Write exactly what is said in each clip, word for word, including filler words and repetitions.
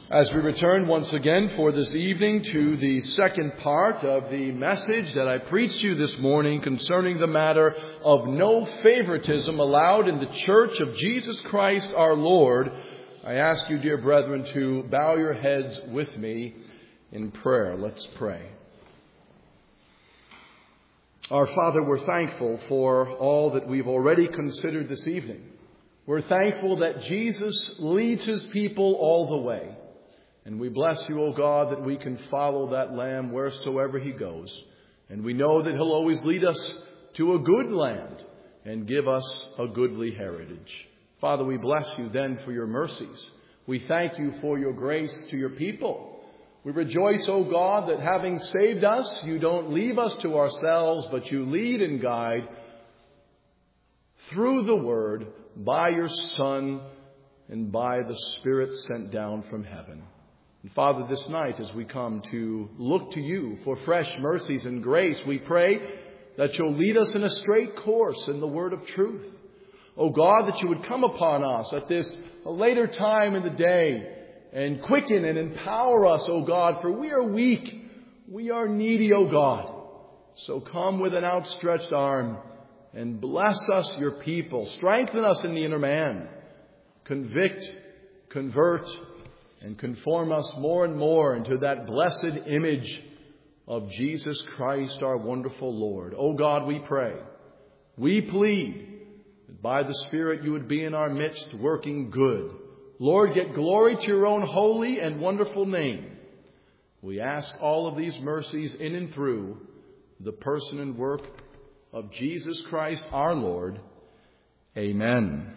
As we return once again for this evening to the second part of the message that I preached to you this morning concerning the matter of no favoritism allowed in the Church of Jesus Christ our Lord, I ask you, dear brethren, to bow your heads with me in prayer. Let's pray. Our Father, we're thankful for all that we've already considered this evening. We're thankful that Jesus leads his people all the way. And we bless you, O God, that we can follow that Lamb wheresoever he goes. And we know that he'll always lead us to a good land and give us a goodly heritage. Father, we bless you then for your mercies. We thank you for your grace to your people. We rejoice, O God, that having saved us, you don't leave us to ourselves, but you lead and guide through the Word by your Son and by the Spirit sent down from heaven. And Father, this night as we come to look to you for fresh mercies and grace, we pray that you'll lead us in a straight course in the word of truth. O God, that you would come upon us at this later time in the day and quicken and empower us, O God, for we are weak. We are needy, O God. So come with an outstretched arm and bless us, your people. Strengthen us in the inner man. Convict, convert, and conform us more and more into that blessed image of Jesus Christ, our wonderful Lord. O God, we pray, we plead that by the Spirit you would be in our midst working good. Lord, get glory to your own holy and wonderful name. We ask all of these mercies in and through the person and work of Jesus Christ, our Lord. Amen.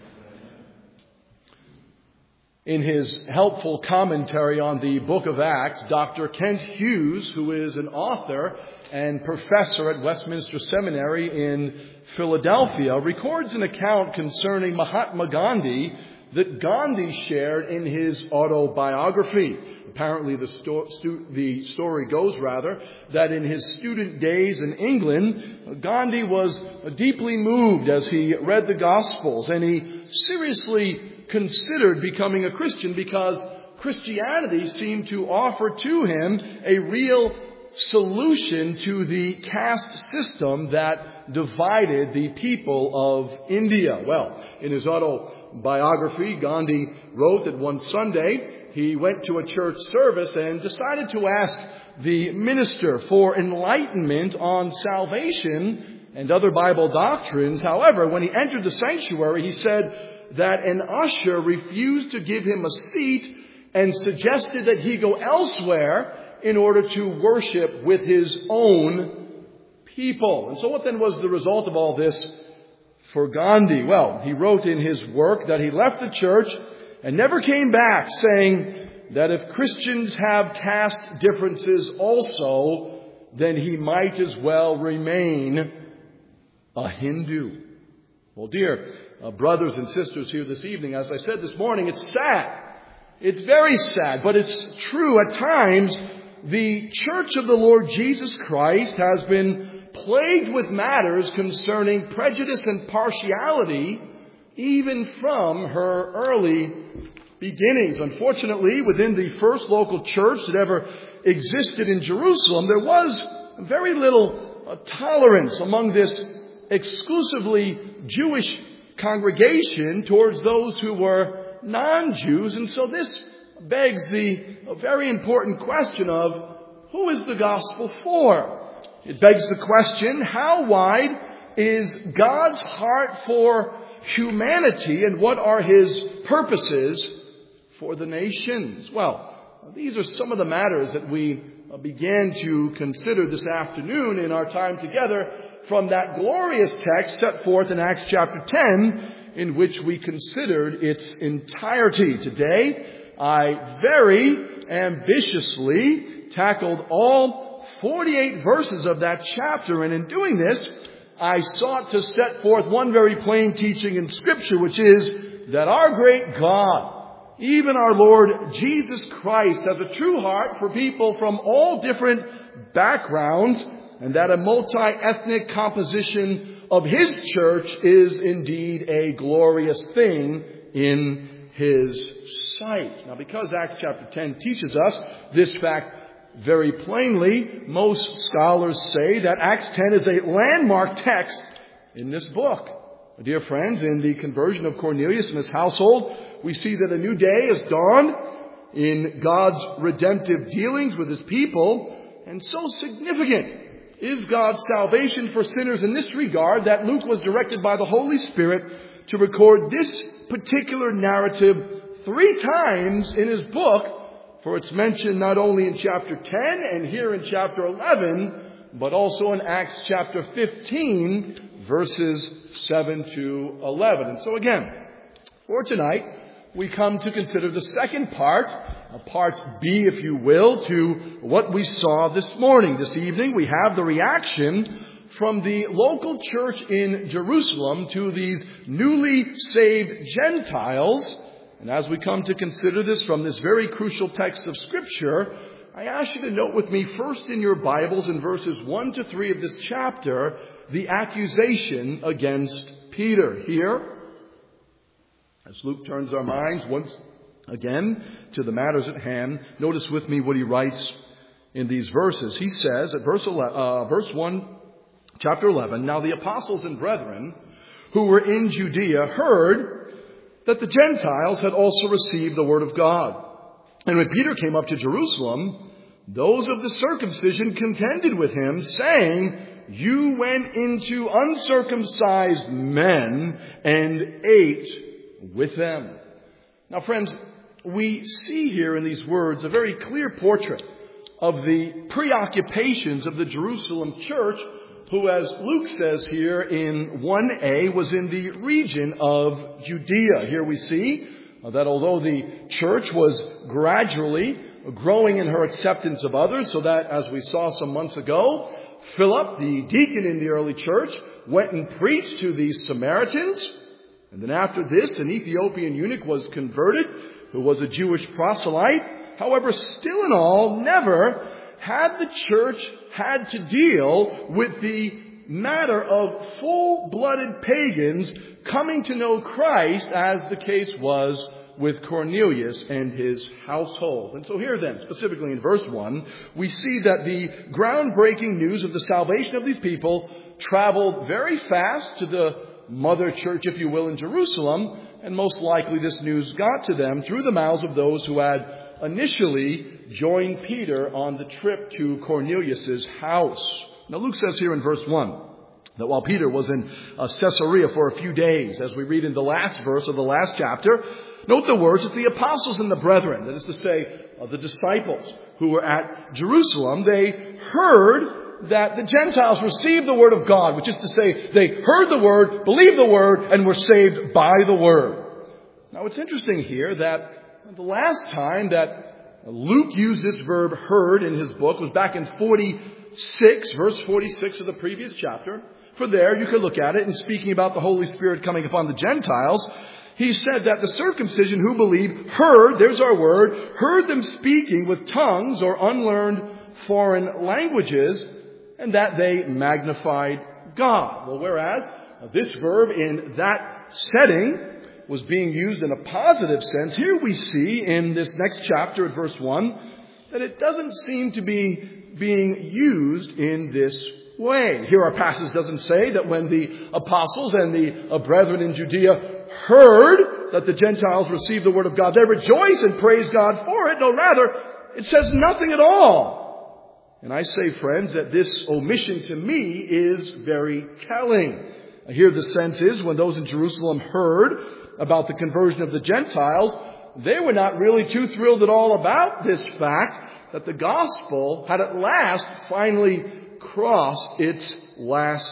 In his helpful commentary on the book of Acts, Doctor Kent Hughes, who is an author and professor at Westminster Seminary in Philadelphia, records an account concerning Mahatma Gandhi that Gandhi shared in his autobiography. Apparently the, sto- stu- the story goes, rather, that in his student days in England, Gandhi was deeply moved as he read the Gospels, and he seriously considered becoming a Christian because Christianity seemed to offer to him a real solution to the caste system that divided the people of India. Well, in his autobiography, Gandhi wrote that one Sunday he went to a church service and decided to ask the minister for enlightenment on salvation and other Bible doctrines. However, when he entered the sanctuary, he said that an usher refused to give him a seat and suggested that he go elsewhere in order to worship with his own people. And so what then was the result of all this for Gandhi? Well, he wrote in his work that he left the church and never came back, saying that if Christians have caste differences also, then he might as well remain a Hindu. Well, dear uh, brothers and sisters here this evening, as I said this morning, it's sad. It's very sad, but it's true. At times, the Church of the Lord Jesus Christ has been plagued with matters concerning prejudice and partiality, even from her early beginnings. Unfortunately, within the first local church that ever existed in Jerusalem, there was very little uh, tolerance among this exclusively Jewish congregation towards those who were non-Jews. And so this begs the very important question of who is the gospel for? It begs the question, how wide is God's heart for humanity and what are his purposes for the nations? Well, these are some of the matters that we began to consider this afternoon in our time together from that glorious text set forth in Acts chapter ten, in which we considered its entirety. Today, I very ambitiously tackled all forty-eight verses of that chapter, and in doing this, I sought to set forth one very plain teaching in Scripture, which is that our great God, even our Lord Jesus Christ, has a true heart for people from all different backgrounds, and that a multi-ethnic composition of his church is indeed a glorious thing in his sight. Now, because Acts chapter ten teaches us this fact very plainly, most scholars say that Acts ten is a landmark text in this book. Dear friends, in the conversion of Cornelius and his household, we see that a new day has dawned in God's redemptive dealings with his people. And so significant is God's salvation for sinners in this regard that Luke was directed by the Holy Spirit to record this particular narrative three times in his book, for it's mentioned not only in chapter ten and here in chapter eleven, but also in Acts chapter fifteen, verses seven to eleven. And so again, for tonight, we come to consider the second part, a part B, if you will, to what we saw this morning. This evening, we have the reaction from the local church in Jerusalem to these newly saved Gentiles. And as we come to consider this from this very crucial text of Scripture, I ask you to note with me first in your Bibles in verses one to three of this chapter, the accusation against Peter. Here, as Luke turns our minds once again to the matters at hand, notice with me what he writes in these verses. He says at verse eleven, uh, verse one, chapter eleven, "Now the apostles and brethren who were in Judea heard that the Gentiles had also received the word of God. And when Peter came up to Jerusalem, those of the circumcision contended with him, saying, 'You went into uncircumcised men and ate with them.'" Now, friends, we see here in these words a very clear portrait of the preoccupations of the Jerusalem church, who, as Luke says here in one A, was in the region of Judea. Here we see that although the church was gradually growing in her acceptance of others, so that, as we saw some months ago, Philip, the deacon in the early church, went and preached to these Samaritans. And then after this, an Ethiopian eunuch was converted, who was a Jewish proselyte. However, still in all, never had the church had to deal with the matter of full-blooded pagans coming to know Christ, as the case was with Cornelius and his household. And so here then, specifically in verse one, we see that the groundbreaking news of the salvation of these people traveled very fast to the mother church, if you will, in Jerusalem, and most likely this news got to them through the mouths of those who had initially joined Peter on the trip to Cornelius' house. Now Luke says here in verse one that while Peter was in uh, Caesarea for a few days, as we read in the last verse of the last chapter, note the words, it's the apostles and the brethren, that is to say, uh, the disciples who were at Jerusalem, they heard that the Gentiles received the word of God, which is to say, they heard the word, believed the word, and were saved by the word. Now it's interesting here that the last time that Luke used this verb heard in his book was back in forty-six, verse forty-six of the previous chapter. For there, you could look at it, and speaking about the Holy Spirit coming upon the Gentiles, he said that the circumcision who believed heard, there's our word, heard them speaking with tongues or unlearned foreign languages, and that they magnified God. Well, whereas this verb in that setting was being used in a positive sense, here we see in this next chapter at verse one that it doesn't seem to be being used in this way. Here our passage doesn't say that when the apostles and the brethren in Judea heard that the Gentiles received the word of God, they rejoice and praise God for it. No, rather, it says nothing at all. And I say, friends, that this omission to me is very telling. Here the sense is when those in Jerusalem heard about the conversion of the Gentiles, they were not really too thrilled at all about this fact that the gospel had at last finally crossed its last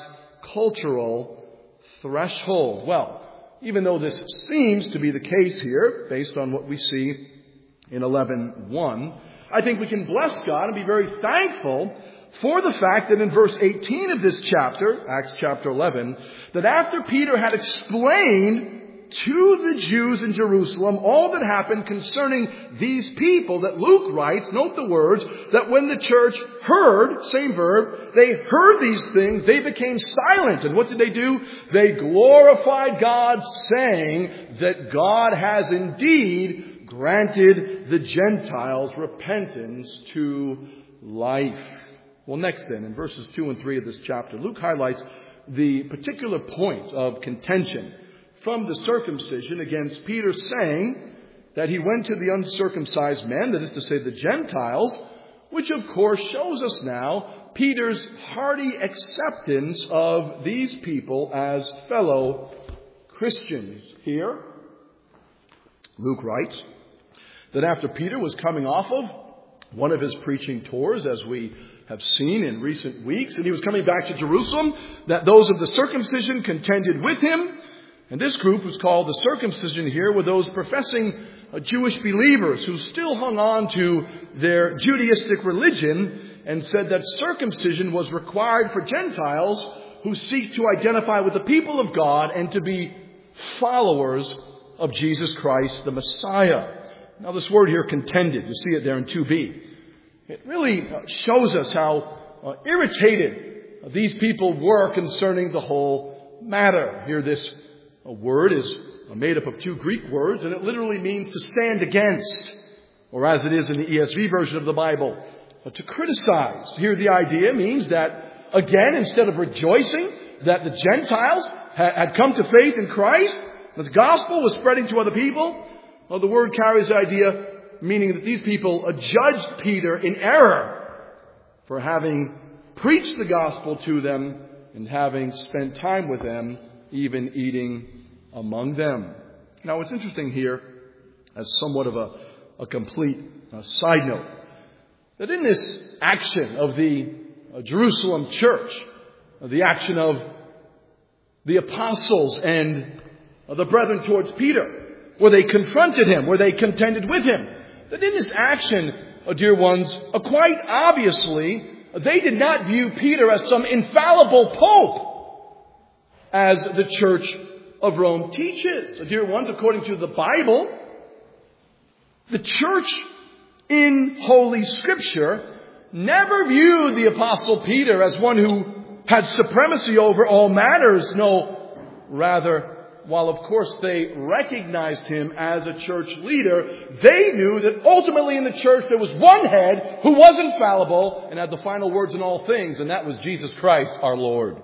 cultural threshold. Well, even though this seems to be the case here, based on what we see in eleven one, I think we can bless God and be very thankful for the fact that in verse eighteen of this chapter, Acts chapter eleven, that after Peter had explained to the Jews in Jerusalem all that happened concerning these people that Luke writes, note the words, that when the church heard, same verb, they heard these things, they became silent. And what did they do? They glorified God, saying that God has indeed granted the Gentiles repentance to life. Well, next then, in verses two and three of this chapter, Luke highlights the particular point of contention from the circumcision against Peter saying that he went to the uncircumcised men, that is to say the Gentiles, which of course shows us now Peter's hearty acceptance of these people as fellow Christians. Here, Luke writes that after Peter was coming off of one of his preaching tours, as we have seen in recent weeks, and he was coming back to Jerusalem, that those of the circumcision contended with him. And this group was called the circumcision here, were those professing uh, Jewish believers who still hung on to their Judaistic religion and said that circumcision was required for Gentiles who seek to identify with the people of God and to be followers of Jesus Christ, the Messiah. Now this word here, contended, you see it there in two b. It really shows us how uh, irritated these people were concerning the whole matter. Here this a word is made up of two Greek words, and it literally means to stand against, or as it is in the E S V version of the Bible, to criticize. Here the idea means that, again, instead of rejoicing that the Gentiles had come to faith in Christ, that the gospel was spreading to other people, well, the word carries the idea meaning that these people judged Peter in error for having preached the gospel to them and having spent time with them, even eating among them. Now, what's interesting here, as somewhat of a, a complete uh, side note, that in this action of the uh, Jerusalem church, uh, the action of the apostles and uh, the brethren towards Peter, where they confronted him, where they contended with him, that in this action, uh, dear ones, uh, quite obviously, uh, they did not view Peter as some infallible pope, as the Church of Rome teaches. So, dear ones, according to the Bible, the church in Holy Scripture never viewed the Apostle Peter as one who had supremacy over all matters. No, rather, while of course they recognized him as a church leader, they knew that ultimately in the church there was one head who was infallible and had the final words in all things, and that was Jesus Christ, our Lord.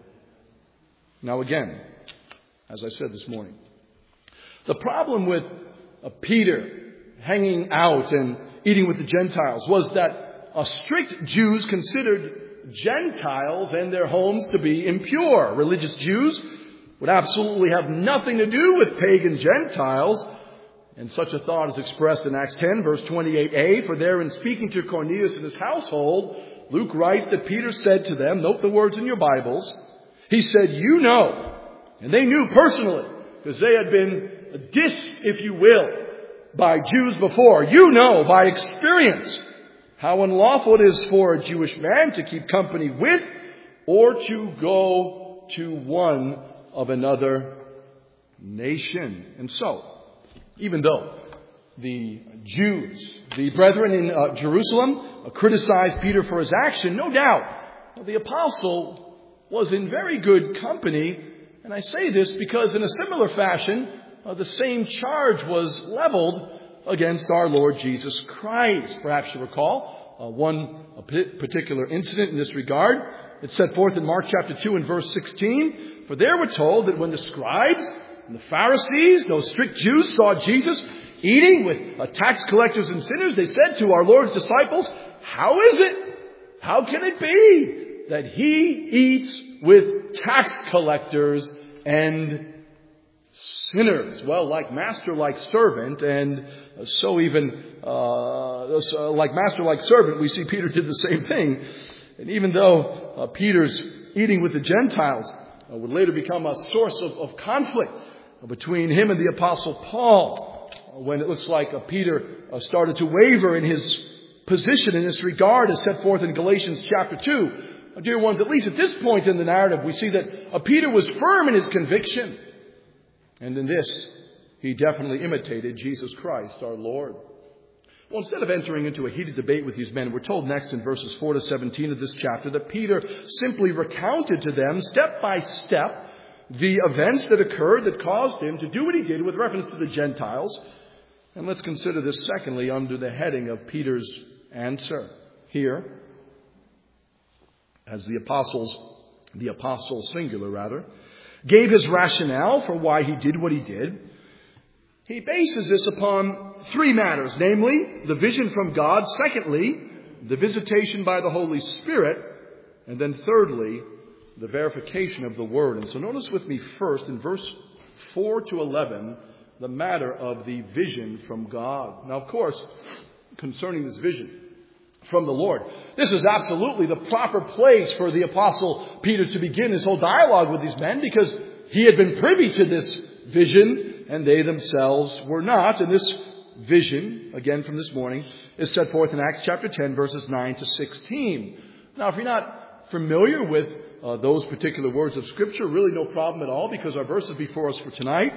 Now again, as I said this morning, the problem with uh, Peter hanging out and eating with the Gentiles was that uh, strict Jews considered Gentiles and their homes to be impure. Religious Jews would absolutely have nothing to do with pagan Gentiles. And such a thought is expressed in Acts ten, verse twenty-eight a. For there, in speaking to Cornelius and his household, Luke writes that Peter said to them, note the words in your Bibles, he said, you know, and they knew personally, because they had been dissed, if you will, by Jews before. You know by experience how unlawful it is for a Jewish man to keep company with or to go to one of another nation. And so, even though the Jews, the brethren in uh, Jerusalem, uh, criticized Peter for his action, no doubt the apostle was in very good company. And I say this because in a similar fashion, uh, the same charge was leveled against our Lord Jesus Christ. Perhaps you recall uh, one a particular incident in this regard. It's set forth in Mark chapter two and verse sixteen. For there we're told that when the scribes and the Pharisees, those strict Jews, saw Jesus eating with uh, tax collectors and sinners, they said to our Lord's disciples, how is it? How can it be that he eats with tax collectors and sinners? Well, like master, like servant, and so even uh, so like master, like servant, we see Peter did the same thing. And even though uh, Peter's eating with the Gentiles uh, would later become a source of, of conflict between him and the Apostle Paul, uh, when it looks like uh, Peter uh, started to waver in his position in this regard, as set forth in Galatians chapter two. Uh, dear ones, at least at this point in the narrative, we see that uh, Peter was firm in his conviction And in this, he definitely imitated Jesus Christ, our Lord. Well, instead of entering into a heated debate with these men, we're told next in verses four to seventeen of this chapter that Peter simply recounted to them, step by step, the events that occurred that caused him to do what he did with reference to the Gentiles. And let's consider this secondly under the heading of Peter's answer here, as the apostles, the apostle singular rather, gave his rationale for why he did what he did. He bases this upon three matters, namely the vision from God, secondly, the visitation by the Holy Spirit, and then thirdly, the verification of the Word. And so notice with me first in verse four to eleven, the matter of the vision from God. Now, of course, concerning this vision from the Lord, this is absolutely the proper place for the Apostle Peter to begin his whole dialogue with these men, because he had been privy to this vision and they themselves were not. And this vision, again from this morning, is set forth in Acts chapter ten, verses nine to sixteen. Now, if you're not familiar with uh, those particular words of Scripture, really no problem at all, because our verses before us for tonight,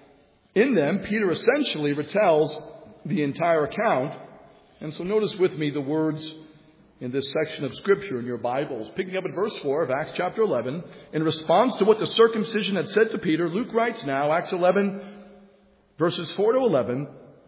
in them, Peter essentially retells the entire account. And so notice with me the words in this section of Scripture in your Bibles. Picking up at verse four of Acts chapter eleven, in response to what the circumcision had said to Peter, Luke writes now, Acts eleven, verses four to eleven,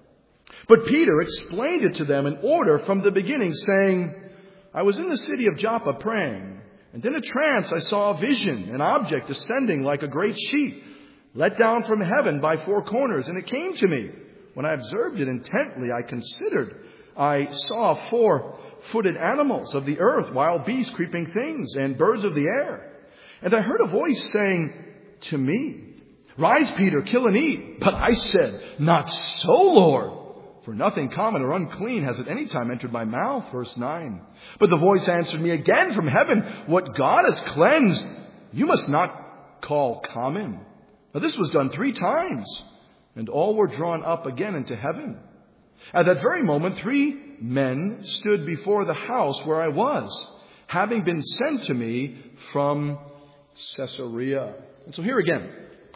"But Peter explained it to them in order from the beginning, saying, I was in the city of Joppa praying, and in a trance I saw a vision, an object descending like a great sheet, let down from heaven by four corners, and it came to me. When I observed it intently, I considered. I saw four-footed animals of the earth, wild beasts, creeping things, and birds of the air. And I heard a voice saying to me, Rise, Peter, kill and eat. But I said, Not so, Lord, for nothing common or unclean has at any time entered my mouth. Verse nine. But the voice answered me again from heaven, What God has cleansed, you must not call common. Now this was done three times, and all were drawn up again into heaven. At that very moment, three men stood before the house where I was, having been sent to me from Caesarea." And so here again,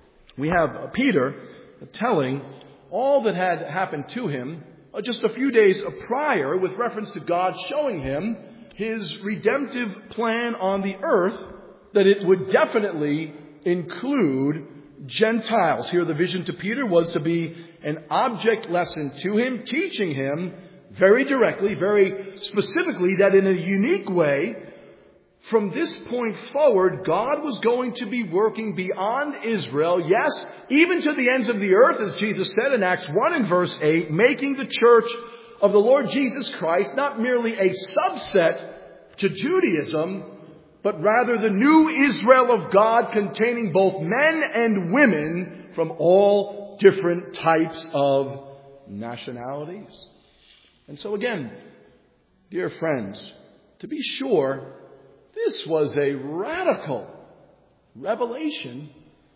we have Peter telling all that had happened to him just a few days prior with reference to God showing him his redemptive plan on the earth, that it would definitely include Gentiles. Here the vision to Peter was to be an object lesson to him, teaching him very directly, very specifically, that in a unique way, from this point forward, God was going to be working beyond Israel, yes, even to the ends of the earth, as Jesus said in Acts one and verse eight, making the church of the Lord Jesus Christ not merely a subset to Judaism, but rather the new Israel of God, containing both men and women from all different types of nationalities. And so again, dear friends, to be sure, this was a radical revelation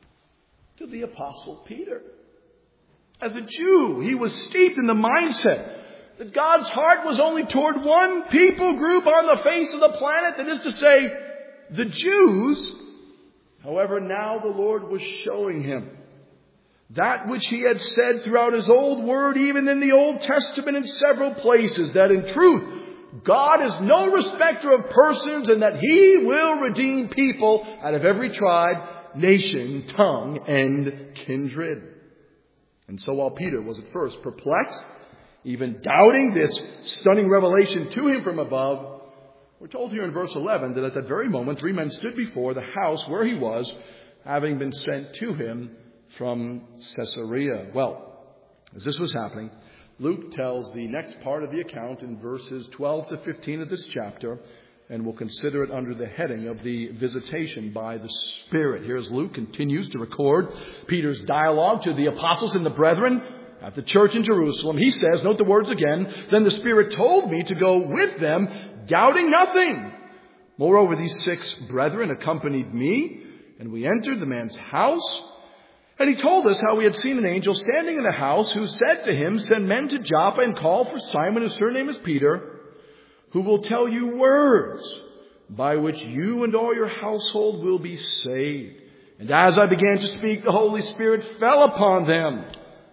to the Apostle Peter. As a Jew, he was steeped in the mindset that God's heart was only toward one people group on the face of the planet, that is to say, the Jews. However, now the Lord was showing him that which he had said throughout his old word, even in the Old Testament in several places, that in truth, God is no respecter of persons, and that he will redeem people out of every tribe, nation, tongue, and kindred. And so while Peter was at first perplexed, even doubting this stunning revelation to him from above, we're told here in verse eleven that at that very moment, three men stood before the house where he was, having been sent to him from Caesarea. Well, as this was happening, Luke tells the next part of the account in verses twelve to fifteen of this chapter, and we'll consider it under the heading of the visitation by the Spirit. Here's Luke continues to record Peter's dialogue to the apostles and the brethren at the church in Jerusalem. He says, note the words again, "Then the Spirit told me to go with them, doubting nothing. Moreover, these six brethren accompanied me, and we entered the man's house. And he told us how we had seen an angel standing in the house who said to him, Send men to Joppa and call for Simon, whose surname is Peter, who will tell you words by which you and all your household will be saved. And as I began to speak, the Holy Spirit fell upon them,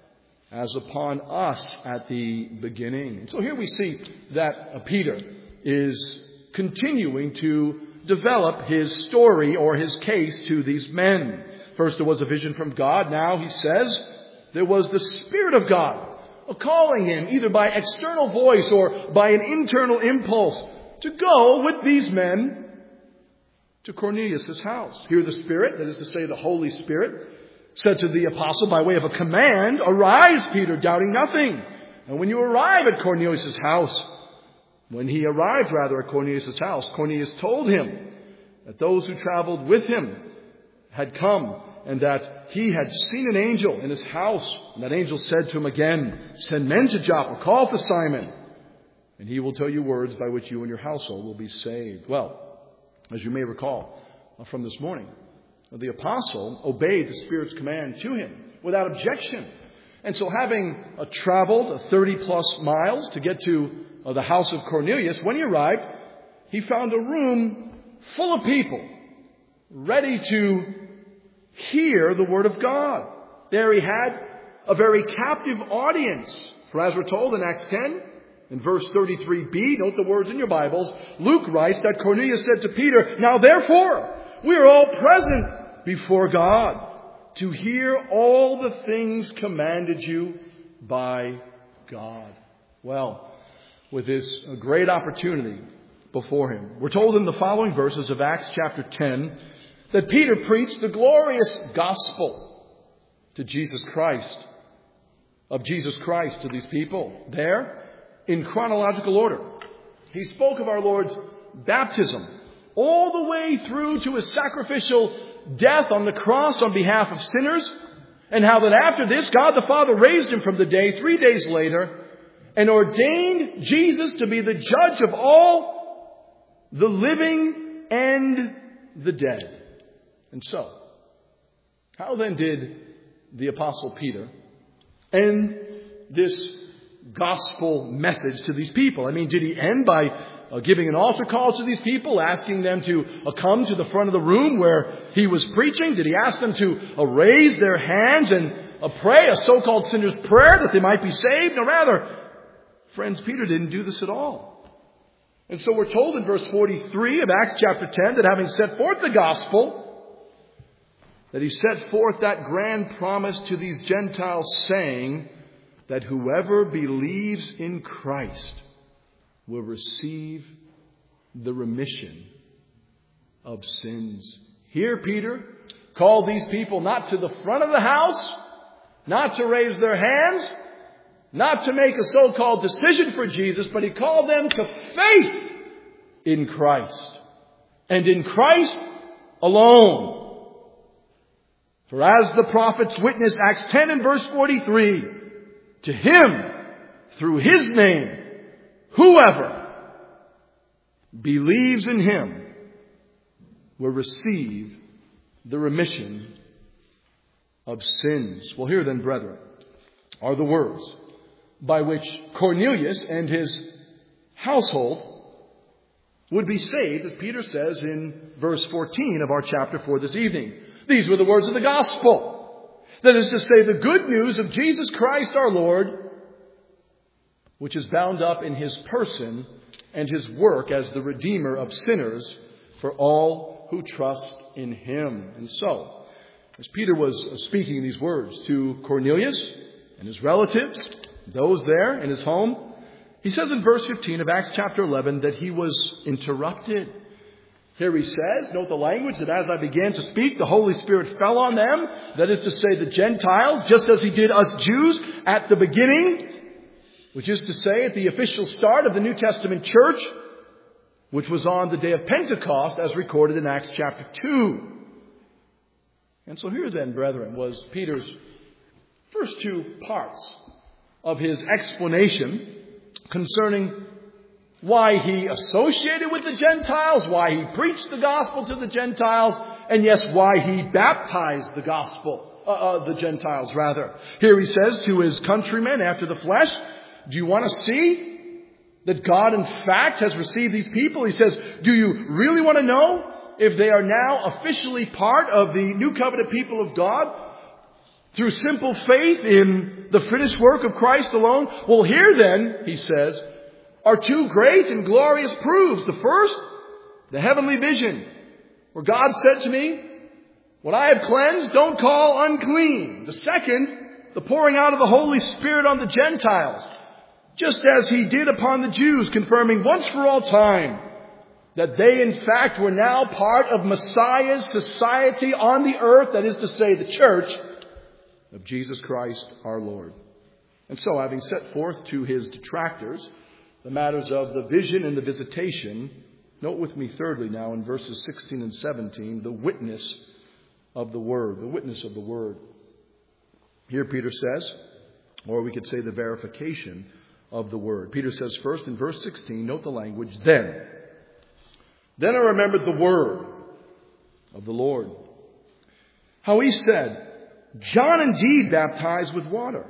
as upon us at the beginning. And so here we see that uh, Peter is continuing to develop his story or his case to these men. First there was a vision from God. Now he says there was the Spirit of God calling him either by external voice or by an internal impulse to go with these men to Cornelius' house. Here the Spirit, that is to say the Holy Spirit, said to the apostle by way of a command, "Arise, Peter, doubting nothing." And when you arrive at Cornelius' house, when he arrived rather at Cornelius' house, Cornelius told him that those who traveled with him had come and that he had seen an angel in his house. And that angel said to him again, "Send men to Joppa, call for Simon, and he will tell you words by which you and your household will be saved." Well, as you may recall from this morning, the apostle obeyed the Spirit's command to him without objection. And so having uh, traveled thirty plus miles to get to uh, the house of Cornelius, when he arrived, he found a room full of people ready to hear the Word of God. There he had a very captive audience. For as we're told in Acts ten, in verse thirty-three b, note the words in your Bibles, Luke writes that Cornelius said to Peter, "Now therefore, we are all present before God to hear all the things commanded you by God." Well, with this great opportunity before him, we're told in the following verses of Acts chapter ten that Peter preached the glorious gospel to Jesus Christ, of Jesus Christ to these people. There, in chronological order, he spoke of our Lord's baptism all the way through to his sacrificial death on the cross on behalf of sinners, and how that after this, God the Father raised him from the dead three days later and ordained Jesus to be the judge of all the living and the dead. And so, how then did the Apostle Peter end this gospel message to these people? I mean, did he end by uh, giving an altar call to these people, asking them to uh, come to the front of the room where he was preaching? Did he ask them to uh, raise their hands and uh, pray a so-called sinner's prayer that they might be saved? No, rather, friends, Peter didn't do this at all. And so we're told in verse forty-three of Acts chapter ten that having set forth the gospel, that he set forth that grand promise to these Gentiles, saying that whoever believes in Christ will receive the remission of sins. Here Peter called these people not to the front of the house, not to raise their hands, not to make a so-called decision for Jesus, but he called them to faith in Christ, and in Christ alone. For as the prophets witness, Acts ten and verse forty-three, to him, through his name, whoever believes in him will receive the remission of sins. Well, here then, brethren, are the words by which Cornelius and his household would be saved, as Peter says in verse fourteen of our chapter for this evening. These were the words of the gospel. That is to say, the good news of Jesus Christ our Lord, which is bound up in his person and his work as the Redeemer of sinners for all who trust in him. And so, as Peter was speaking these words to Cornelius and his relatives, those there in his home, he says in verse fifteen of Acts chapter eleven that he was interrupted. Here he says, note the language, that as I began to speak, the Holy Spirit fell on them. That is to say, the Gentiles, just as he did us Jews at the beginning, which is to say, at the official start of the New Testament church, which was on the day of Pentecost, as recorded in Acts chapter two. And so here then, brethren, was Peter's first two parts of his explanation concerning why he associated with the Gentiles, why he preached the gospel to the Gentiles, and yes, why he baptized the gospel, uh, uh, the Gentiles rather. Here he says to his countrymen after the flesh, do you want to see that God in fact has received these people? He says, do you really want to know if they are now officially part of the new covenant people of God through simple faith in the finished work of Christ alone? Well, here then, he says, are two great and glorious proofs. The first, the heavenly vision, where God said to me, what I have cleansed, don't call unclean. The second, the pouring out of the Holy Spirit on the Gentiles, just as he did upon the Jews, confirming once for all time that they in fact were now part of Messiah's society on the earth, that is to say, the church of Jesus Christ our Lord. And so, having set forth to his detractors the matters of the vision and the visitation, note with me thirdly now in verses sixteen and seventeen, the witness of the Word, the witness of the Word. Here Peter says, or we could say the verification of the Word. Peter says first in verse sixteen, note the language, then. Then I remembered the word of the Lord. How he said, John indeed baptized with water,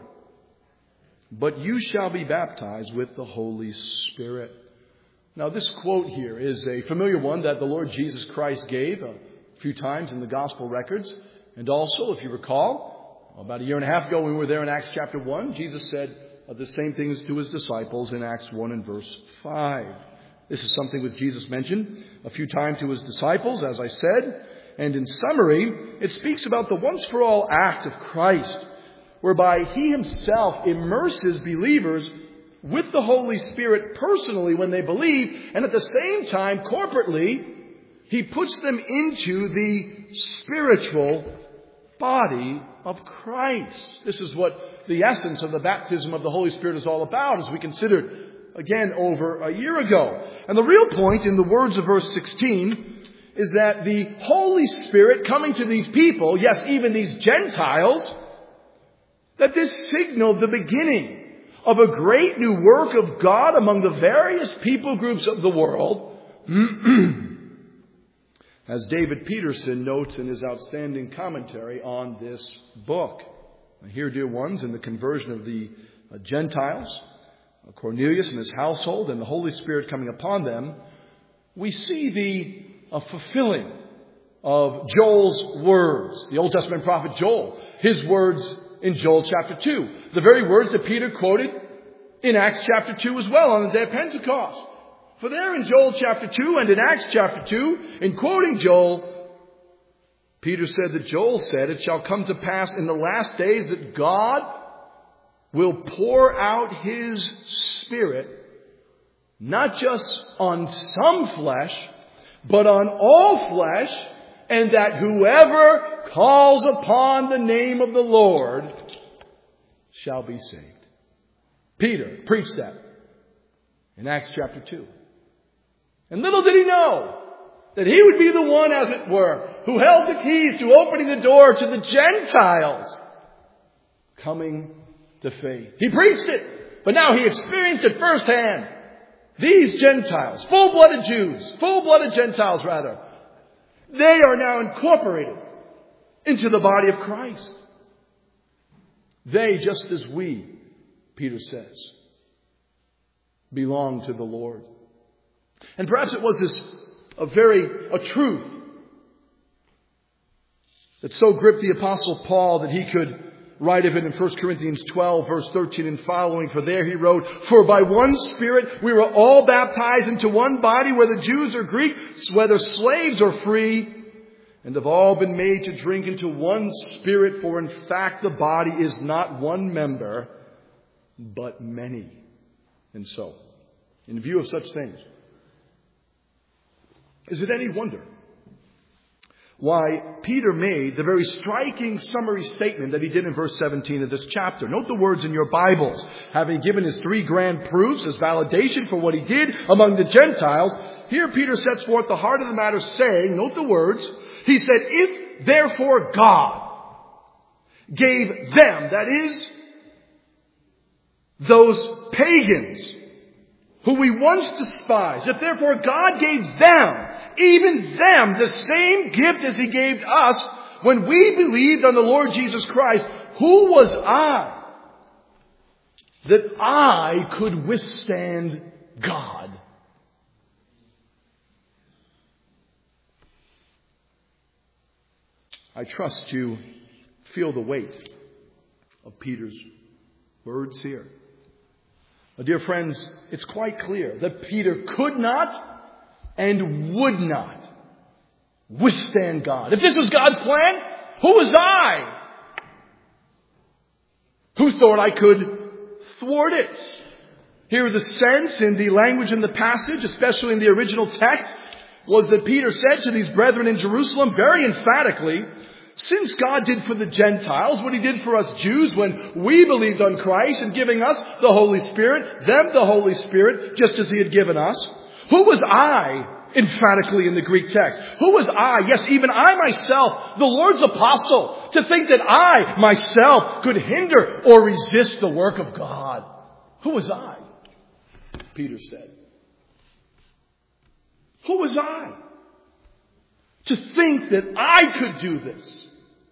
but you shall be baptized with the Holy Spirit. Now this quote here is a familiar one that the Lord Jesus Christ gave a few times in the gospel records. And also, if you recall, about a year and a half ago when we were there in Acts chapter one, Jesus said the same things to his disciples in Acts one and verse five. This is something which Jesus mentioned a few times to his disciples, as I said. And in summary, it speaks about the once-for-all act of Christ, whereby he himself immerses believers with the Holy Spirit personally when they believe, and at the same time, corporately, he puts them into the spiritual body of Christ. This is what the essence of the baptism of the Holy Spirit is all about, as we considered again over a year ago. And the real point in the words of verse sixteen is that the Holy Spirit coming to these people, yes, even these Gentiles, that this signaled the beginning of a great new work of God among the various people groups of the world. As David Peterson notes in his outstanding commentary on this book. Here, dear ones, in the conversion of the Gentiles, Cornelius and his household, and the Holy Spirit coming upon them, we see the uh, fulfilling of Joel's words. The Old Testament prophet Joel, his words in Joel chapter two. The very words that Peter quoted in Acts chapter two as well on the day of Pentecost. For there in Joel chapter two and in Acts chapter two, in quoting Joel, Peter said that Joel said, it shall come to pass in the last days that God will pour out his Spirit, not just on some flesh, but on all flesh, and that whoever calls upon the name of the Lord shall be saved. Peter preached that in Acts chapter two. And little did he know that he would be the one, as it were, who held the keys to opening the door to the Gentiles coming to faith. He preached it, but now he experienced it firsthand. These Gentiles, full-blooded Jews, full-blooded Gentiles rather, they are now incorporated into the body of Christ. They, just as we, Peter says, belong to the Lord. And perhaps it was this a very a truth that so gripped the Apostle Paul that he could write of it in First Corinthians twelve, verse thirteen and following. For there he wrote, for by one Spirit we were all baptized into one body, whether Jews or Greeks, whether slaves or free, and have all been made to drink into one Spirit. For in fact the body is not one member, but many. And so, in view of such things, is it any wonder why Peter made the very striking summary statement that he did in verse seventeen of this chapter? Note the words in your Bibles. Having given his three grand proofs as validation for what he did among the Gentiles, here Peter sets forth the heart of the matter, saying, note the words, he said, if therefore God gave them, that is, those pagans who we once despised, if therefore God gave them, even them, the same gift as he gave us when we believed on the Lord Jesus Christ, who was I that I could withstand God? I trust you feel the weight of Peter's words here. Well, dear friends, it's quite clear that Peter could not and would not withstand God. If this was God's plan, who was I? Who thought I could thwart it? Here the sense in the language in the passage, especially in the original text, was that Peter said to these brethren in Jerusalem very emphatically, since God did for the Gentiles what He did for us Jews when we believed on Christ and giving us the Holy Spirit, them the Holy Spirit, just as He had given us, who was I, emphatically in the Greek text, who was I, yes, even I myself, the Lord's apostle, to think that I myself could hinder or resist the work of God? Who was I? Peter said. Who was I to think that I could do this?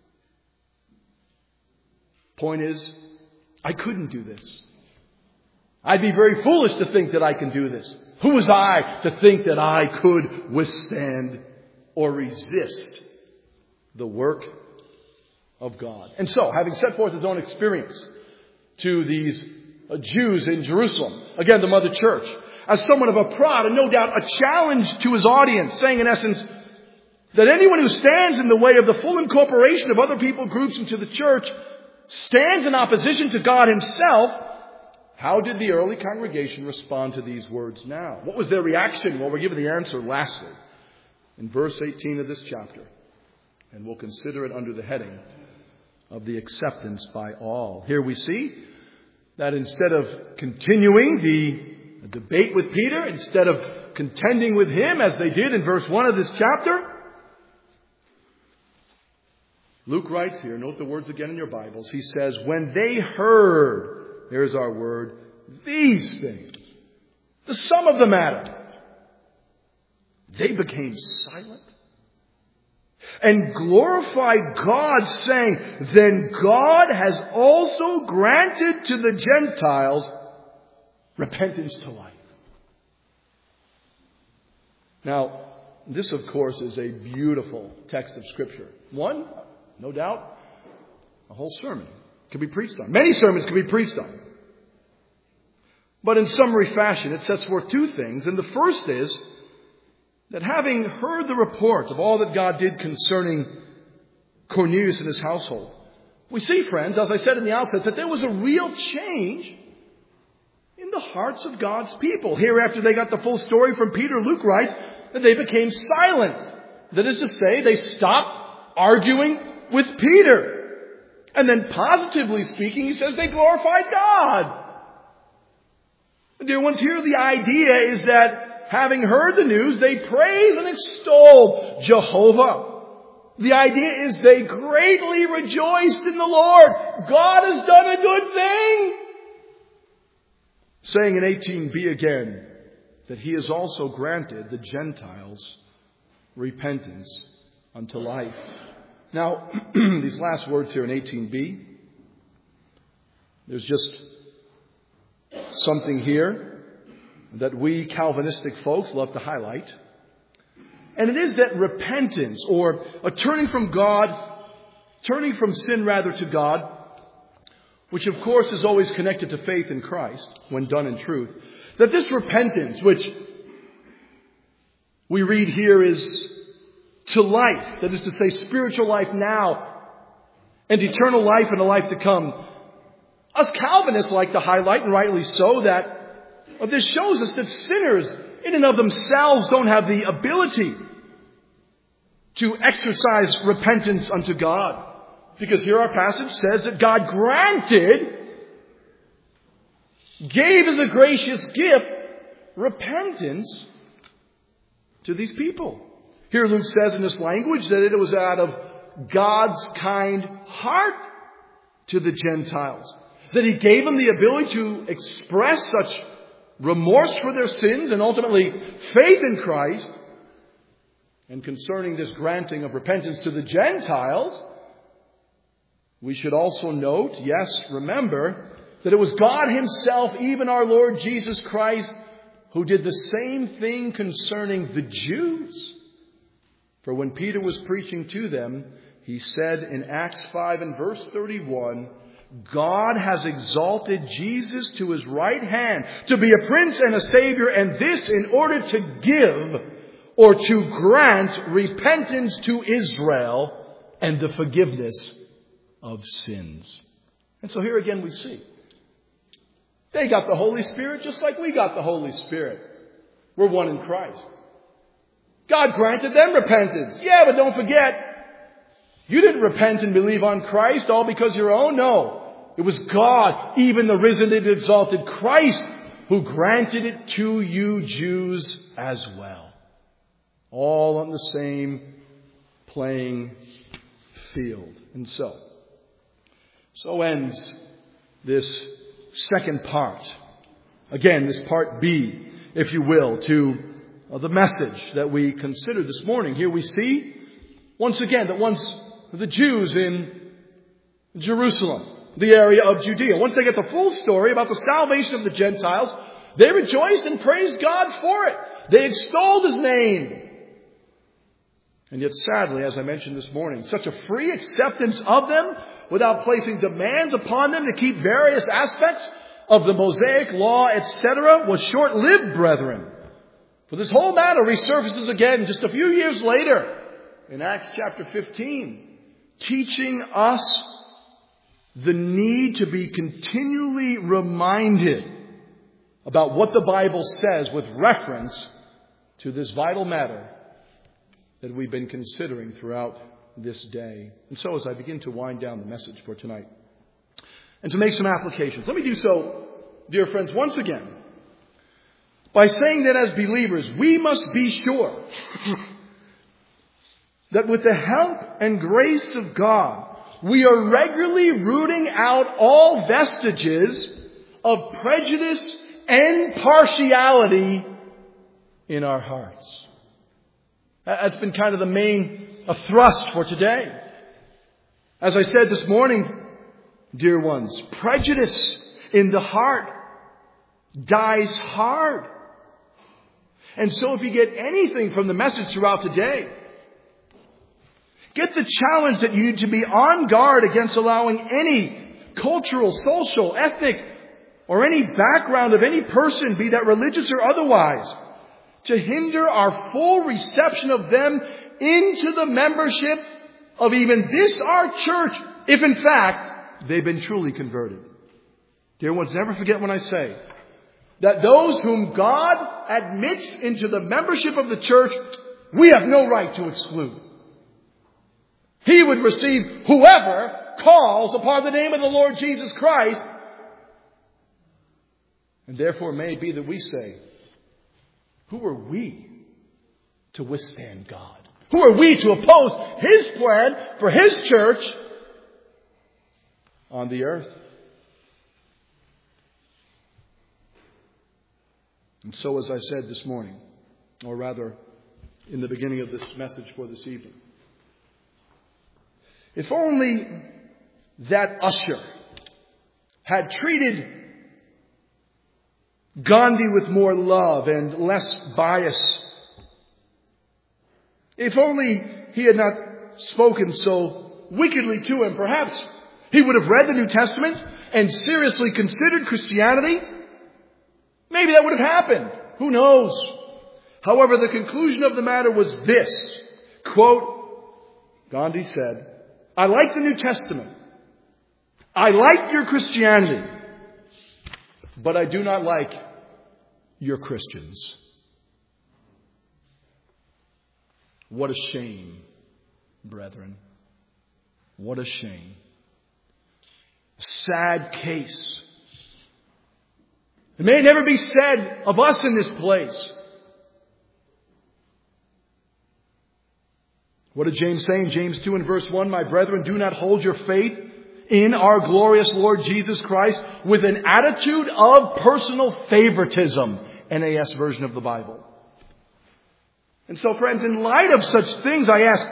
Point is, I couldn't do this. I'd be very foolish to think that I can do this. Who was I to think that I could withstand or resist the work of God? And so, having set forth his own experience to these Jews in Jerusalem, again the mother church, as somewhat of a prod and no doubt a challenge to his audience, saying in essence that anyone who stands in the way of the full incorporation of other people groups into the church stands in opposition to God Himself. How did the early congregation respond to these words now? What was their reaction? Well, we're given the answer lastly in verse eighteen of this chapter. And we'll consider it under the heading of the acceptance by all. Here we see that instead of continuing the debate with Peter, instead of contending with him as they did in verse one of this chapter, Luke writes here, note the words again in your Bibles. He says, when they heard, here's our word, these things, the sum of the matter, they became silent and glorified God, saying, then God has also granted to the Gentiles repentance to life. Now, this of course is a beautiful text of Scripture. One, no doubt, a whole sermon can be preached on. Many sermons can be preached on. But in summary fashion, it sets forth two things. And the first is that having heard the report of all that God did concerning Cornelius and his household, we see, friends, as I said in the outset, that there was a real change in the hearts of God's people. Here, after they got the full story from Peter, Luke writes that they became silent. That is to say, they stopped arguing with Peter. And then positively speaking, he says they glorified God. Dear ones, here the idea is that having heard the news, they praise and extol Jehovah. The idea is they greatly rejoiced in the Lord. God has done a good thing. Saying in eighteen b again, that He has also granted the Gentiles repentance unto life. Now, these last words here in eighteen b, there's just something here that we Calvinistic folks love to highlight. And it is that repentance, or a turning from God, turning from sin rather to God, which of course is always connected to faith in Christ when done in truth, that this repentance, which we read here is to life, that is to say spiritual life now and eternal life and a life to come. Us Calvinists like to highlight, and rightly so, that well, this shows us that sinners in and of themselves don't have the ability to exercise repentance unto God. Because here our passage says that God granted, gave as a gracious gift, repentance to these people. Here Luke says in this language that it was out of God's kind heart to the Gentiles. That He gave them the ability to express such remorse for their sins and ultimately faith in Christ. And concerning this granting of repentance to the Gentiles, we should also note, yes, remember, that it was God Himself, even our Lord Jesus Christ, who did the same thing concerning the Jews. For when Peter was preaching to them, he said in Acts five and verse thirty-one, God has exalted Jesus to his right hand to be a prince and a savior, and this in order to give or to grant repentance to Israel and the forgiveness of sins. And so here again we see they got the Holy Spirit just like we got the Holy Spirit. We're one in Christ. God granted them repentance. Yeah, but don't forget, you didn't repent and believe on Christ all because of your own. No. It was God, even the risen and exalted Christ, who granted it to you Jews as well. All on the same playing field. And so, so ends this second part. Again, this part B, if you will, to the message that we considered this morning. Here we see, once again, that once the Jews in Jerusalem, the area of Judea, once they get the full story about the salvation of the Gentiles, they rejoiced and praised God for it. They extolled his name. And yet sadly, as I mentioned this morning, such a free acceptance of them without placing demands upon them to keep various aspects of the Mosaic law, et cetera, was short-lived, brethren. For this whole matter resurfaces again just a few years later in Acts chapter fifteen. Teaching us the need to be continually reminded about what the Bible says with reference to this vital matter that we've been considering throughout this day. And so as I begin to wind down the message for tonight and to make some applications, let me do so, dear friends, once again by saying that as believers we must be sure that with the help and grace of God, we are regularly rooting out all vestiges of prejudice and partiality in our hearts. That's been kind of the main thrust for today. As I said this morning, dear ones, prejudice in the heart dies hard. And so if you get anything from the message throughout today, get the challenge that you need to be on guard against allowing any cultural, social, ethnic, or any background of any person, be that religious or otherwise, to hinder our full reception of them into the membership of even this our church, if in fact they've been truly converted. Dear ones, never forget when I say that those whom God admits into the membership of the church, we have no right to exclude. He would receive whoever calls upon the name of the Lord Jesus Christ. And therefore may it be that we say, who are we to withstand God? Who are we to oppose His plan for His church on the earth? And so as I said this morning, or rather in the beginning of this message for this evening, if only that usher had treated Gandhi with more love and less bias. If only he had not spoken so wickedly to him, perhaps he would have read the New Testament and seriously considered Christianity. Maybe that would have happened. Who knows? However, the conclusion of the matter was this. Quote, Gandhi said, I like the New Testament. I like your Christianity. But I do not like your Christians. What a shame, brethren. What a shame. Sad case. It may never be said of us in this place. What did James say in James two and verse one? My brethren, do not hold your faith in our glorious Lord Jesus Christ with an attitude of personal favoritism. N A S version of the Bible. And so, friends, in light of such things, I ask,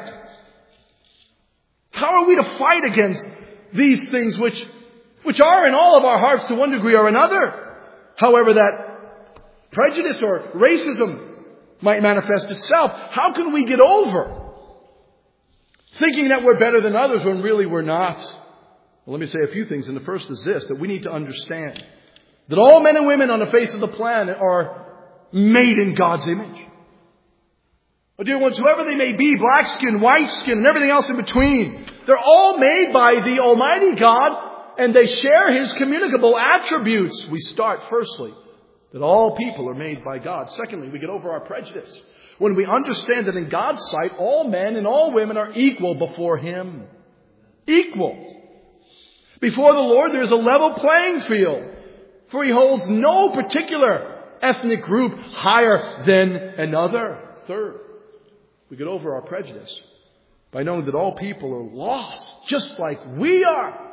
how are we to fight against these things which, which are in all of our hearts to one degree or another? However, that prejudice or racism might manifest itself. How can we get over thinking that we're better than others when really we're not. Well, let me say a few things. And the first is this, that we need to understand that all men and women on the face of the planet are made in God's image. Oh, dear ones, whoever they may be, black skin, white skin, and everything else in between, they're all made by the Almighty God, and they share His communicable attributes. We start, firstly, that all people are made by God. Secondly, we get over our prejudice when we understand that in God's sight, all men and all women are equal before Him. Equal. Before the Lord, there is a level playing field, for He holds no particular ethnic group higher than another. Third, we get over our prejudice by knowing that all people are lost, just like we are.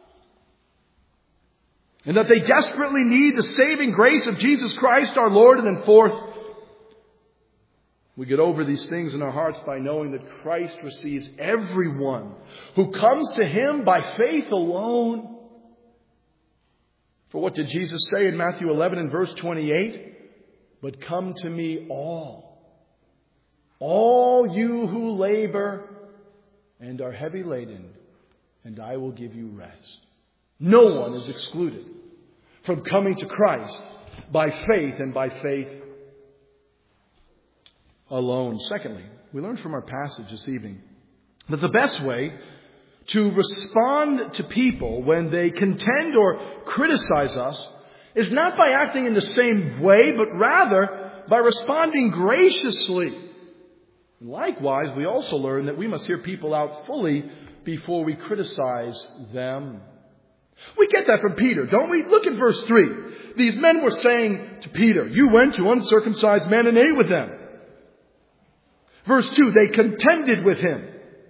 And that they desperately need the saving grace of Jesus Christ our Lord. And then fourth, we get over these things in our hearts by knowing that Christ receives everyone who comes to Him by faith alone. For what did Jesus say in Matthew eleven and verse twenty-eight? But come to me all, all you who labor and are heavy laden, and I will give you rest. No one is excluded from coming to Christ by faith and by faith alone. Secondly, we learn from our passage this evening that the best way to respond to people when they contend or criticize us is not by acting in the same way, but rather by responding graciously. Likewise, we also learn that we must hear people out fully before we criticize them. We get that from Peter, don't we? Look at verse three. These men were saying to Peter, you went to uncircumcised men and ate with them. Verse two, they contended with him.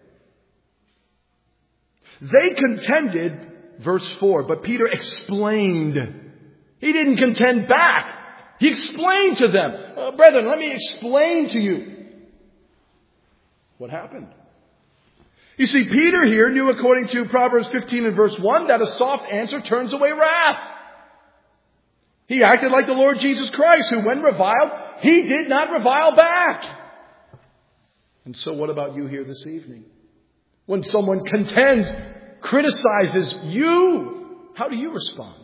They contended, verse four, but Peter explained. He didn't contend back. He explained to them, uh, brethren, let me explain to you what happened. You see, Peter here knew, according to Proverbs fifteen and verse one, that a soft answer turns away wrath. He acted like the Lord Jesus Christ, who when reviled, He did not revile back. And so what about you here this evening? When someone contends, criticizes you, how do you respond?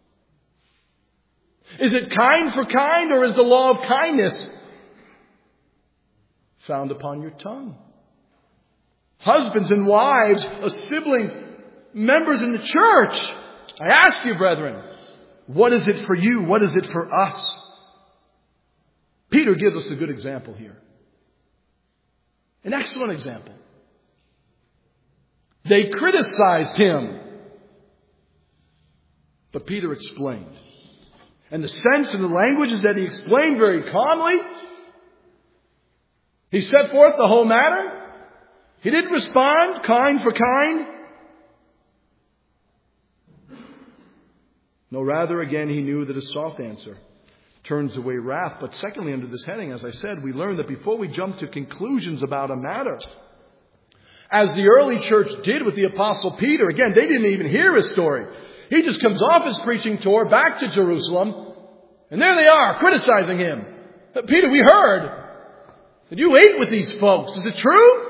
Is it kind for kind, or is the law of kindness found upon your tongue? Husbands and wives, siblings, members in the church, I ask you, brethren, what is it for you? What is it for us? Peter gives us a good example here. An excellent example. They criticized him, but Peter explained. And the sense and the language is that he explained very calmly. He set forth the whole matter. He didn't respond kind for kind. No, rather, again, he knew that a soft answer turns away wrath. But secondly, under this heading, as I said, we learn that before we jump to conclusions about a matter, as the early church did with the Apostle Peter, again, they didn't even hear his story. He just comes off his preaching tour back to Jerusalem, and there they are, criticizing him. But Peter, we heard that you ate with these folks. Is it true?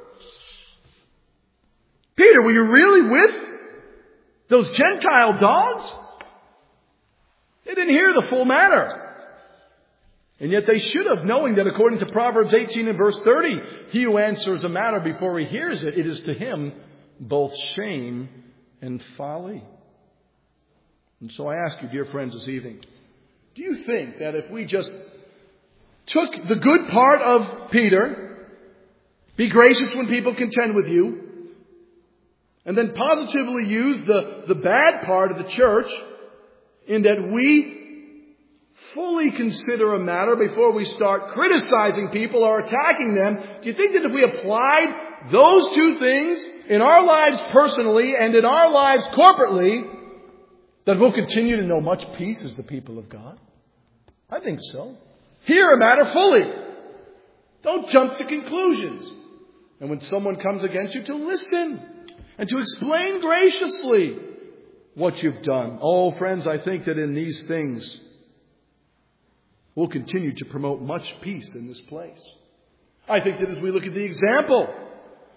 Peter, were you really with those Gentile dogs? They didn't hear the full matter. And yet they should have, knowing that according to Proverbs eighteen and verse thirty, he who answers a matter before he hears it, it is to him both shame and folly. And so I ask you, dear friends, this evening, do you think that if we just took the good part of Peter, be gracious when people contend with you, and then positively use the, the bad part of the church in that we fully consider a matter before we start criticizing people or attacking them, do you think that if we applied those two things in our lives personally and in our lives corporately, that we'll continue to know much peace as the people of God? I think so. Hear a matter fully. Don't jump to conclusions. And when someone comes against you, to listen and to explain graciously what you've done. Oh, friends, I think that in these things we'll continue to promote much peace in this place. I think that as we look at the example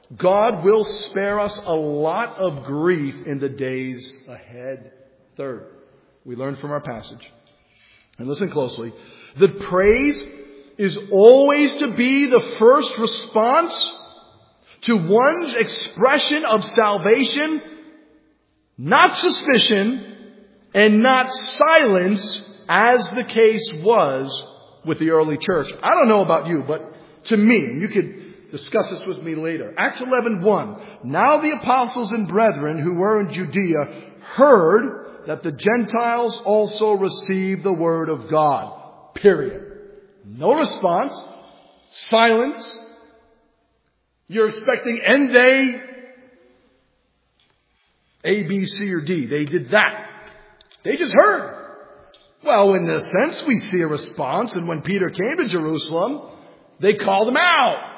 God will spare us a lot of grief in the days ahead. Third, we learn from our passage, and listen closely, that praise is always to be the first response to one's expression of salvation, not suspicion and not silence, as the case was with the early church. I don't know about you, but to me, and you could discuss this with me later. Acts eleven one. Now the apostles and brethren who were in Judea heard that the Gentiles also received the word of God. Period. No response. Silence. You're expecting, and they, A, B, C, or D. They did that. They just heard. Well, in a sense, we see a response. And when Peter came to Jerusalem, they called him out.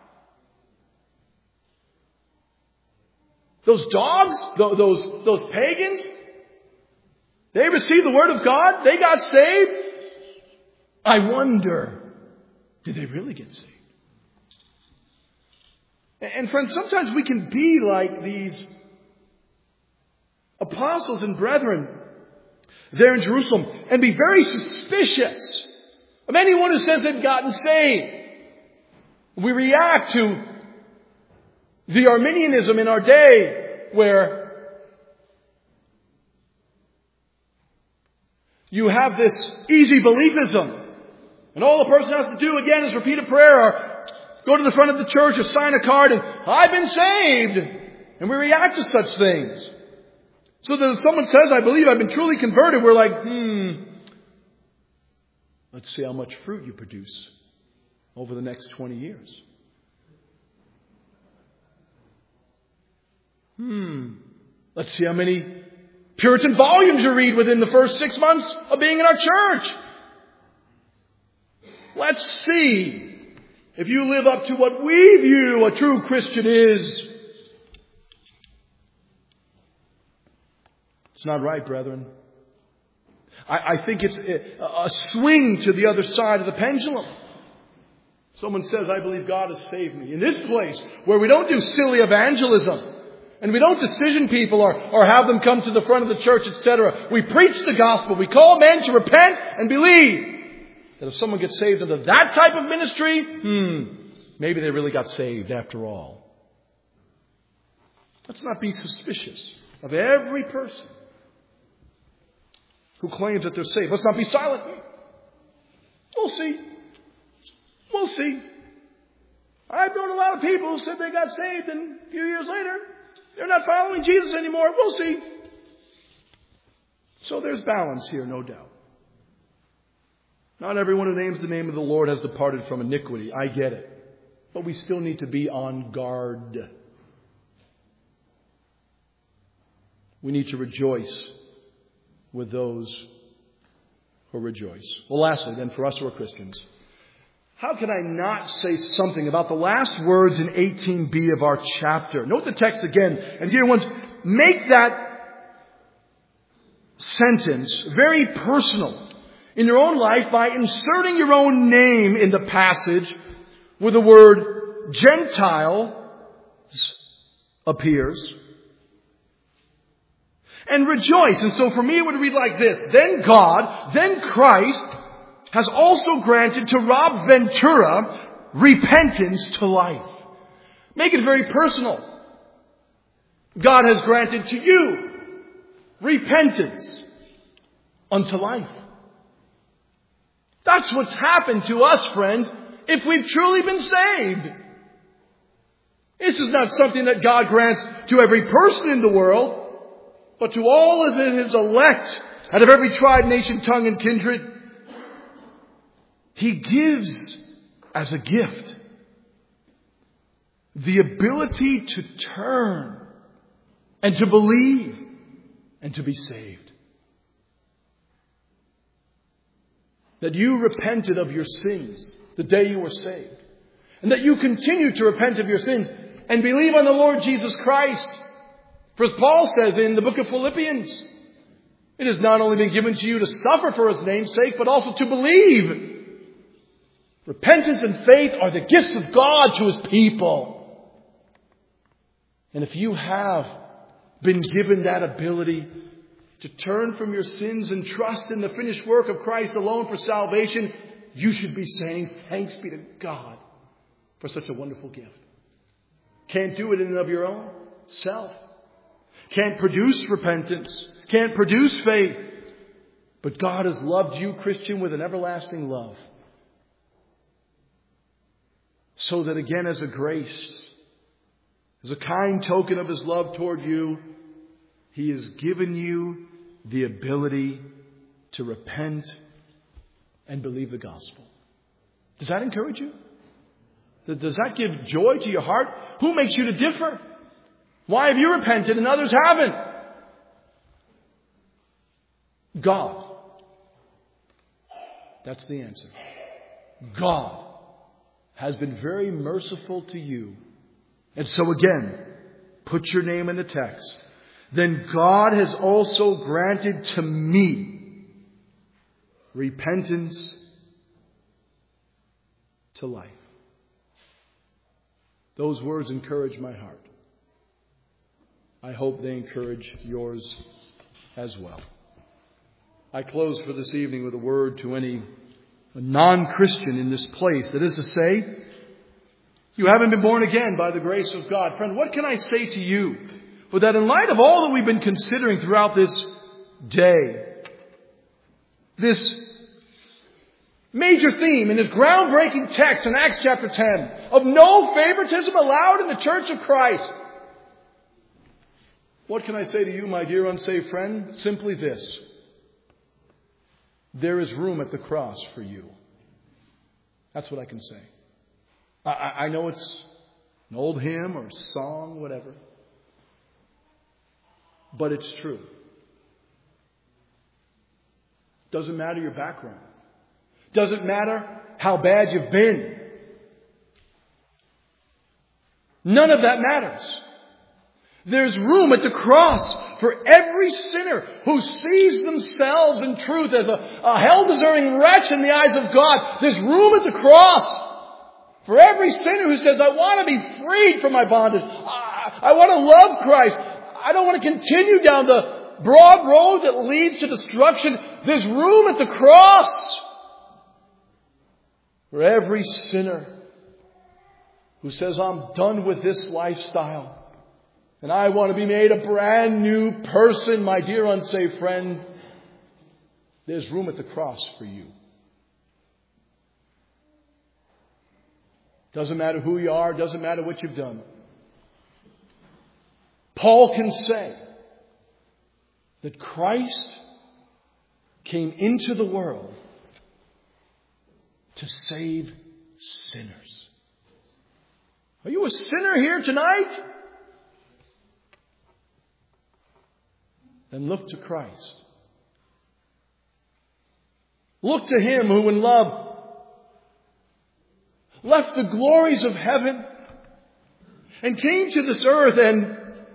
Those dogs, those, those pagans, they received the word of God. They got saved. I wonder, did they really get saved? And friends, sometimes we can be like these apostles and brethren there in Jerusalem and be very suspicious of anyone who says they've gotten saved. We react to the Arminianism in our day where you have this easy beliefism and all the person has to do again is repeat a prayer or go to the front of the church or sign a card and I've been saved. And we react to such things. So that if someone says, I believe I've been truly converted, we're like, hmm, let's see how much fruit you produce over the next twenty years. Hmm, let's see how many Puritan volumes you read within the first six months of being in our church. Let's see if you live up to what we view a true Christian is. It's not right, brethren. I, I think it's a, a swing to the other side of the pendulum. Someone says, I believe God has saved me. In this place, where we don't do silly evangelism, and we don't decision people or, or have them come to the front of the church, et cetera. We preach the gospel. We call men to repent and believe. That if someone gets saved under that type of ministry, hmm, maybe they really got saved after all. Let's not be suspicious of every person who claims that they're saved. Let's not be silent. We'll see. We'll see. I've known a lot of people who said they got saved and a few years later, they're not following Jesus anymore. We'll see. So there's balance here, no doubt. Not everyone who names the name of the Lord has departed from iniquity. I get it. But we still need to be on guard. We need to rejoice with those who rejoice. Well, lastly, then, for us who are Christians, how can I not say something about the last words in eighteen b of our chapter? Note the text again. And dear ones, make that sentence very personal in your own life by inserting your own name in the passage where the word Gentile appears. And rejoice. And so for me it would read like this. Then God, then Christ has also granted to Rob Ventura repentance to life. Make it very personal. God has granted to you repentance unto life. That's what's happened to us, friends, if we've truly been saved. This is not something that God grants to every person in the world, but to all of His elect out of every tribe, nation, tongue, and kindred. He gives as a gift the ability to turn and to believe and to be saved. That you repented of your sins the day you were saved. And that you continue to repent of your sins and believe on the Lord Jesus Christ. For as Paul says in the book of Philippians, it has not only been given to you to suffer for His name's sake, but also to believe. Repentance and faith are the gifts of God to His people. And if you have been given that ability to turn from your sins and trust in the finished work of Christ alone for salvation, you should be saying, thanks be to God for such a wonderful gift. Can't do it in and of your own self. Can't produce repentance. Can't produce faith. But God has loved you, Christian, with an everlasting love. So that again, as a grace, as a kind token of His love toward you, He has given you the ability to repent and believe the gospel. Does that encourage you? Does that give joy to your heart? Who makes you to differ? Why have you repented and others haven't? God. That's the answer. God has been very merciful to you. And so again, put your name in the text. Then God has also granted to me repentance to life. Those words encourage my heart. I hope they encourage yours as well. I close for this evening with a word to any non-Christian in this place. That is to say, you haven't been born again by the grace of God. Friend, what can I say to you? For that in light of all that we've been considering throughout this day, this major theme in this groundbreaking text in Acts chapter ten of no favoritism allowed in the church of Christ. What can I say to you, my dear unsaved friend? Simply this. There is room at the cross for you. That's what I can say. I, I know it's an old hymn or song, whatever. But it's true. Doesn't matter your background. Doesn't matter how bad you've been. None of that matters. There's room at the cross for every sinner who sees themselves in truth as a, a hell-deserving wretch in the eyes of God. There's room at the cross for every sinner who says, I want to be freed from my bondage. I, I want to love Christ. I don't want to continue down the broad road that leads to destruction. There's room at the cross for every sinner who says, I'm done with this lifestyle and I want to be made a brand new person. My dear unsaved friend, there's room at the cross for you. Doesn't matter who you are, doesn't matter what you've done. Paul can say that Christ came into the world to save sinners. Are you a sinner here tonight? Then look to Christ. Look to Him who in love left the glories of heaven and came to this earth and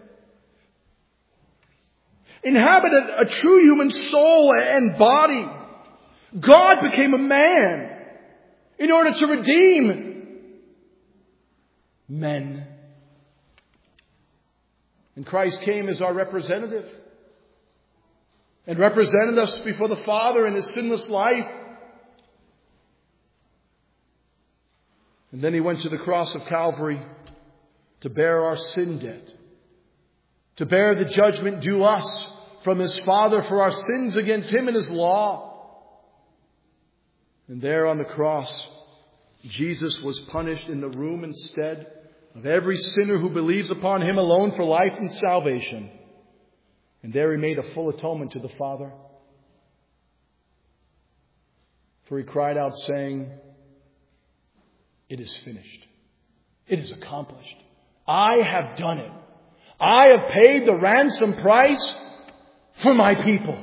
inhabited a true human soul and body. God became a man in order to redeem men. And Christ came as our representative and represented us before the Father in His sinless life. And then He went to the cross of Calvary to bear our sin debt, to bear the judgment due us from His Father for our sins against Him and His law. And there on the cross, Jesus was punished in the room instead of every sinner who believes upon Him alone for life and salvation. And there He made a full atonement to the Father. For He cried out saying, it is finished. It is accomplished. I have done it. I have paid the ransom price for my people.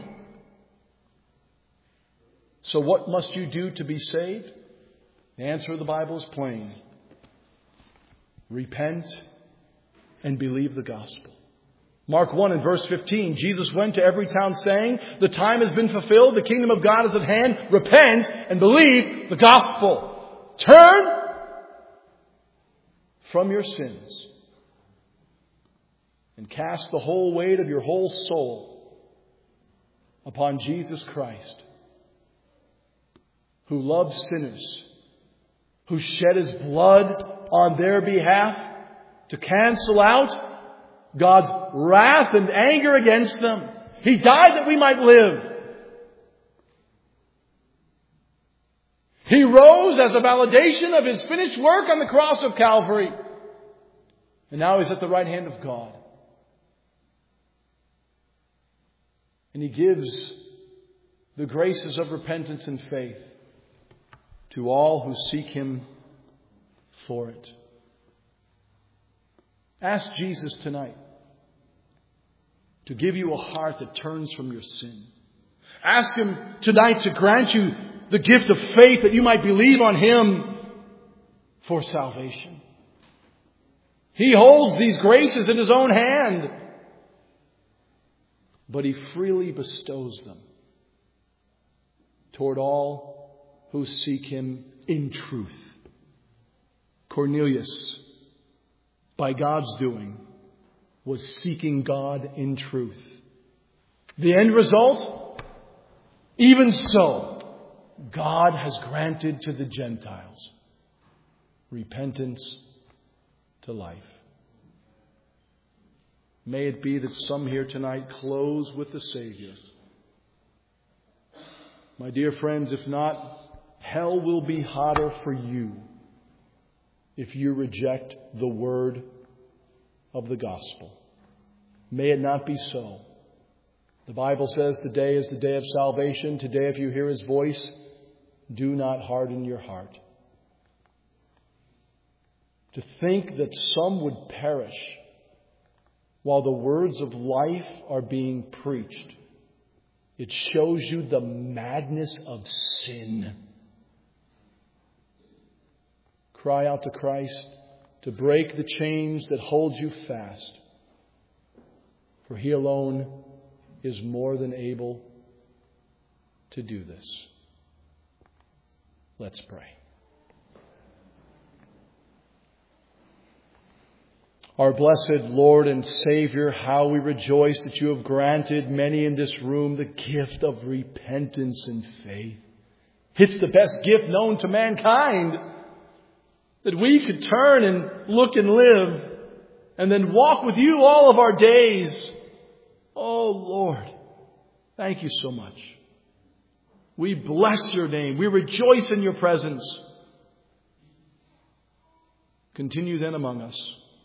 So what must you do to be saved? The answer of the Bible is plain. Repent and believe the gospel. Mark one and verse fifteen, Jesus went to every town saying, the time has been fulfilled, the kingdom of God is at hand, repent and believe the gospel. Turn from your sins and cast the whole weight of your whole soul upon Jesus Christ, who loved sinners, who shed His blood on their behalf to cancel out God's wrath and anger against them. He died that we might live. He rose as a validation of His finished work on the cross of Calvary. And now He's at the right hand of God. And He gives the graces of repentance and faith to all who seek Him for it. Ask Jesus tonight to give you a heart that turns from your sin. Ask Him tonight to grant you the gift of faith that you might believe on Him for salvation. He holds these graces in His own hand, but He freely bestows them toward all who seek Him in truth. Cornelius, by God's doing, was seeking God in truth. The end result? Even so, God has granted to the Gentiles repentance to life. May it be that some here tonight close with the Savior. My dear friends, if not, hell will be hotter for you if you reject the word of the gospel. May it not be so. The Bible says today is the day of salvation. Today, if you hear His voice, do not harden your heart. To think that some would perish while the words of life are being preached, it shows you the madness of sin. Cry out to Christ to break the chains that hold you fast, for He alone is more than able to do this. Let's pray. Our blessed Lord and Savior, how we rejoice that You have granted many in this room the gift of repentance and faith. It's the best gift known to mankind, that we could turn and look and live and then walk with You all of our days. Oh Lord, thank You so much. We bless Your name. We rejoice in Your presence. Continue then among us.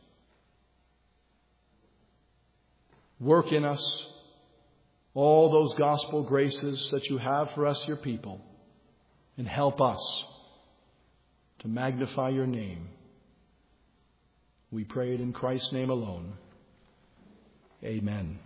Work in us all those gospel graces that You have for us, Your people, and help us to magnify Your name. We pray it in Christ's name alone. Amen.